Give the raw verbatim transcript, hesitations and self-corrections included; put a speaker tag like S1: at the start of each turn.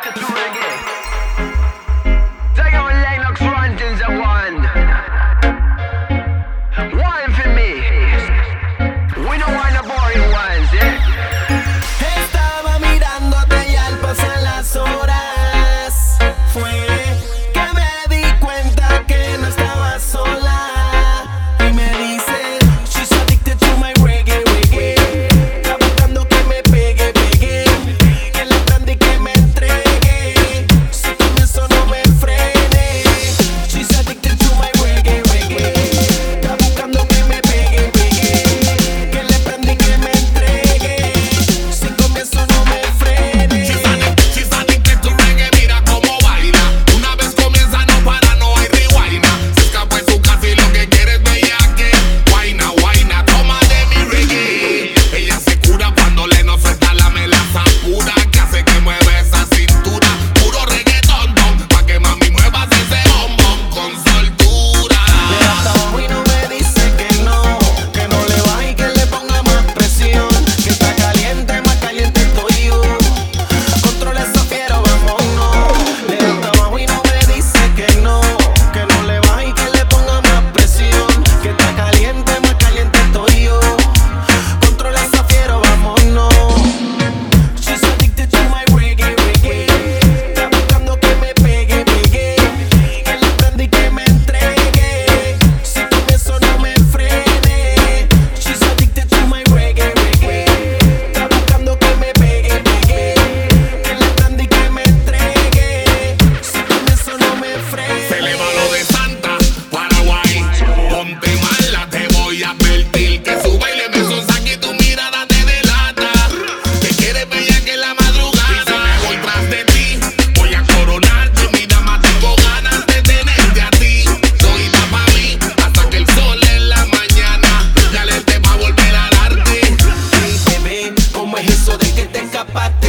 S1: addicted to reggae. Take our Lennox run things a one. Wine for me. We don't want the boring ones, yeah.
S2: Estaba mirándote y al pasar las horas fue que me di cuenta que no estaba sola. Y me dice, she's addicted to my reggae, reggae. Está buscando que me pegue, pegue. Que le prenda y que me entregue. Si comienzo no me frene. She's addicted to my reggae, reggae. Está buscando que me pegue, pegue. Que le prenda y que me entregue. Si comienzo no me frene.
S3: She's addicted, she's addicted to reggae, mira cómo baila. Una vez comienza no para, no hay rewind. Se escapa en su casa y lo que quiere es bellaque. Guayna, guayna, toma de mi reggae. Ella se cura cuando le no suelta la melaza pura que hace que mueve esa cintura. Puro reggaetón, don, pa' que mami muevas ese bombón con soltura.
S2: Le da hasta abajo y no me dice que no, que no le baje y que le ponga más presión. Que está caliente, más caliente estoy yo. Controla esa fiera, vámonos. Le da hasta abajo y no me dice que no, que no le baje y que le ponga más presión. Que está caliente, más caliente estoy yo. Controla esa fiera, vámonos. She's addicted to my reggae, reggae. Está buscando que me pegue, pegue. Que le prenda y que me entregue. Si comienzo no me frene. She's addicted to my reggae, reggae. Está buscando que me pegue, pegue. Que le prenda y que me entregue. Si comienzo no me frene.
S3: Se le va lo de Santa, Paraguay. Ponte mala, te voy a advertir que su baile me sonsa y tu mirada te delata. Que quieres bella que la madrugada. Y si me voy tras de ti, voy a coronarte. Mi dama, tengo ganas de tenerte a ti. Soy pa' mí, hasta que el sol en la mañana ya le te va a volver a darte.
S2: Bebé, ¿cómo es eso de que te escapaste?